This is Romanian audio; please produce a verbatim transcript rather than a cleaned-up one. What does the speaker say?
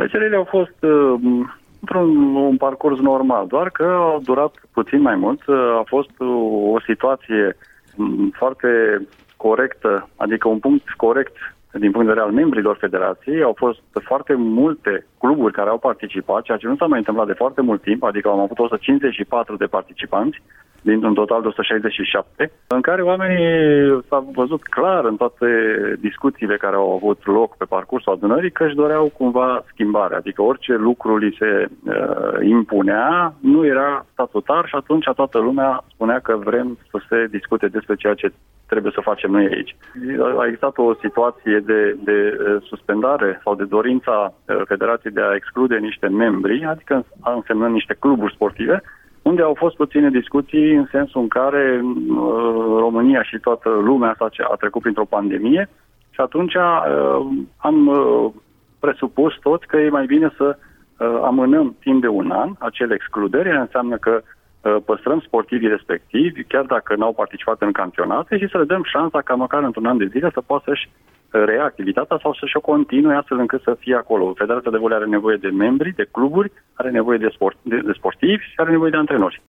Alegerile au fost uh, într-un un parcurs normal, doar că au durat puțin mai mult. A fost o situație foarte corectă, adică un punct corect din punct de vedere al membrilor federației. Au fost foarte multe cluburi care au participat, ceea ce nu s-a mai întâmplat de foarte mult timp, adică am avut o sută cincizeci și patru de participanți dintr-un total de o sută șaizeci și șapte, în care oamenii s-au văzut clar în toate discuțiile care au avut loc pe parcursul adunării că își doreau cumva schimbare, adică orice lucru li se uh, impunea nu era statutar și atunci toată lumea spunea că vrem să se discute despre ceea ce trebuie să facem noi aici. A existat o situație de, de suspendare sau de dorința Federației de a exclude niște membri, adică însemnând niște cluburi sportive, unde au fost puține discuții în sensul în care uh, România și toată lumea a trecut printr-o pandemie și atunci uh, am uh, presupus toți că e mai bine să uh, amânăm timp de un an acele excluderi, înseamnă că uh, păstrăm sportivii respectivi, chiar dacă n-au participat în campionate, și să le dăm șansa ca măcar într-un an de zile să poată să-și reia activitatea sau să-și o continue astfel încât să fie acolo. Federația de volei are nevoie de membri, de cluburi, are nevoie de, sport, de, de sportivi și are nevoie de antrenori.